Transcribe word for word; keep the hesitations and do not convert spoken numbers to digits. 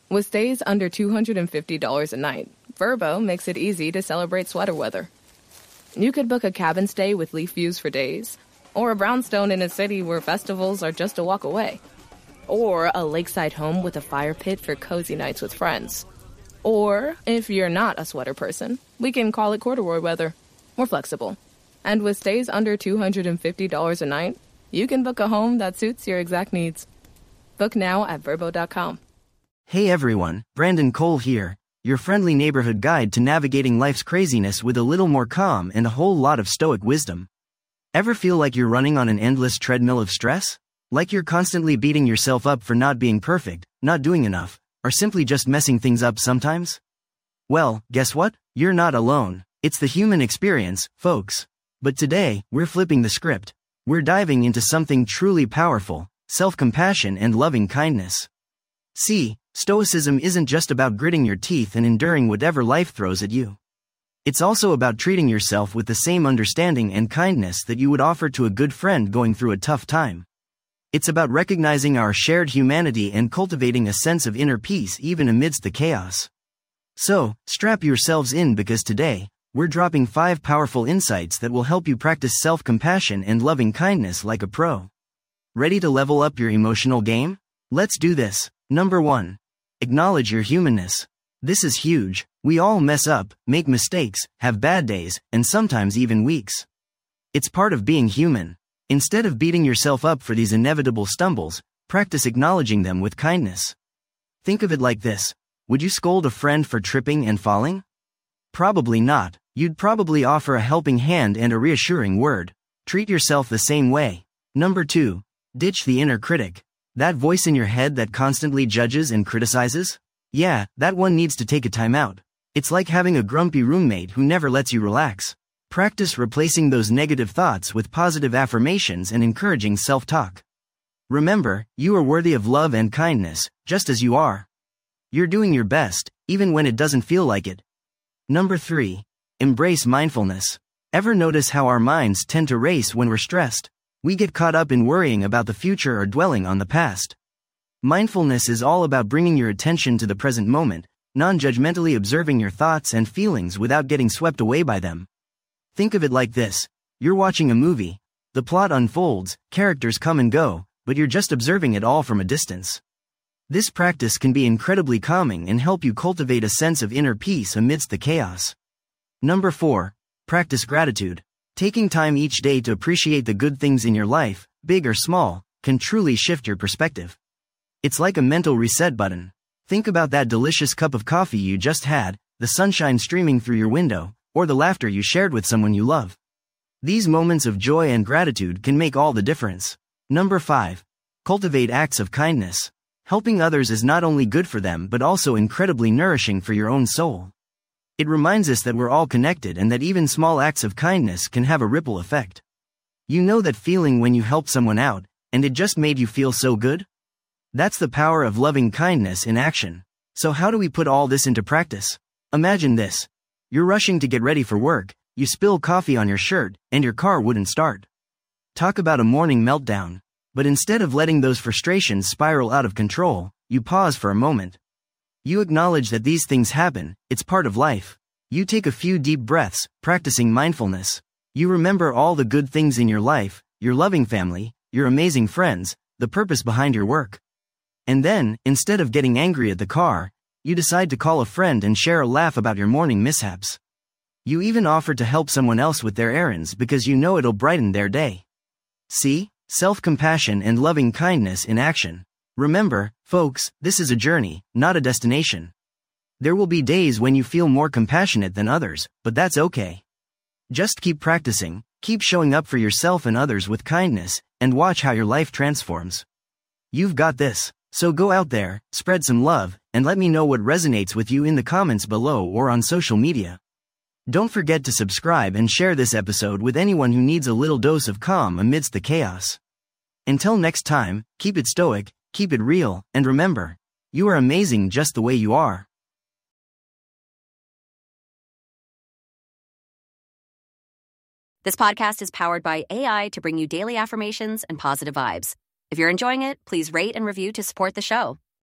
With stays under two hundred fifty dollars a night, Vrbo makes it easy to celebrate sweater weather. You could book a cabin stay with leaf views for days, or a brownstone in a city where festivals are just a walk away, or a lakeside home with a fire pit for cozy nights with friends. Or, if you're not a sweater person, we can call it corduroy weather. We're flexible. And with stays under two hundred fifty dollars a night, you can book a home that suits your exact needs. Book now at Vrbo dot com. Hey everyone, Brandon Cole here, your friendly neighborhood guide to navigating life's craziness with a little more calm and a whole lot of stoic wisdom. Ever feel like you're running on an endless treadmill of stress? Like you're constantly beating yourself up for not being perfect, not doing enough, or simply just messing things up sometimes? Well, guess what? You're not alone. It's the human experience, folks. But today, we're flipping the script. We're diving into something truly powerful, self-compassion and loving kindness. See, Stoicism isn't just about gritting your teeth and enduring whatever life throws at you. It's also about treating yourself with the same understanding and kindness that you would offer to a good friend going through a tough time. It's about recognizing our shared humanity and cultivating a sense of inner peace even amidst the chaos. So, strap yourselves in because today, we're dropping five powerful insights that will help you practice self-compassion and loving kindness like a pro. Ready to level up your emotional game? Let's do this. Number one. Acknowledge your humanness. This is huge. We all mess up, make mistakes, have bad days, and sometimes even weeks. It's part of being human. Instead of beating yourself up for these inevitable stumbles, practice acknowledging them with kindness. Think of it like this. Would you scold a friend for tripping and falling? Probably not. You'd probably offer a helping hand and a reassuring word. Treat yourself the same way. Number two. Ditch the inner critic. That voice in your head that constantly judges and criticizes? Yeah, that one needs to take a time out. It's like having a grumpy roommate who never lets you relax. Practice replacing those negative thoughts with positive affirmations and encouraging self-talk. Remember, you are worthy of love and kindness, just as you are. You're doing your best, even when it doesn't feel like it. Number three. Embrace mindfulness. Ever notice how our minds tend to race when we're stressed? We get caught up in worrying about the future or dwelling on the past. Mindfulness is all about bringing your attention to the present moment, non-judgmentally observing your thoughts and feelings without getting swept away by them. Think of it like this. You're watching a movie. The plot unfolds, characters come and go, but you're just observing it all from a distance. This practice can be incredibly calming and help you cultivate a sense of inner peace amidst the chaos. Number four. Practice gratitude. Taking time each day to appreciate the good things in your life, big or small, can truly shift your perspective. It's like a mental reset button. Think about that delicious cup of coffee you just had, the sunshine streaming through your window, or the laughter you shared with someone you love. These moments of joy and gratitude can make all the difference. Number five. Cultivate acts of kindness. Helping others is not only good for them but also incredibly nourishing for your own soul. It reminds us that we're all connected and that even small acts of kindness can have a ripple effect. You know that feeling when you help someone out, and it just made you feel so good? That's the power of loving kindness in action. So how do we put all this into practice? Imagine this. You're rushing to get ready for work, you spill coffee on your shirt, and your car wouldn't start. Talk about a morning meltdown. But instead of letting those frustrations spiral out of control, you pause for a moment. You acknowledge that these things happen, it's part of life. You take a few deep breaths, practicing mindfulness. You remember all the good things in your life, your loving family, your amazing friends, the purpose behind your work. And then, instead of getting angry at the car, you decide to call a friend and share a laugh about your morning mishaps. You even offer to help someone else with their errands because you know it'll brighten their day. See? Self-compassion and loving kindness in action. Remember, folks, this is a journey, not a destination. There will be days when you feel more compassionate than others, but that's okay. Just keep practicing, keep showing up for yourself and others with kindness, and watch how your life transforms. You've got this. So go out there, spread some love, and let me know what resonates with you in the comments below or on social media. Don't forget to subscribe and share this episode with anyone who needs a little dose of calm amidst the chaos. Until next time, keep it stoic, keep it real, and remember, you are amazing just the way you are. This podcast is powered by A I to bring you daily affirmations and positive vibes. If you're enjoying it, please rate and review to support the show.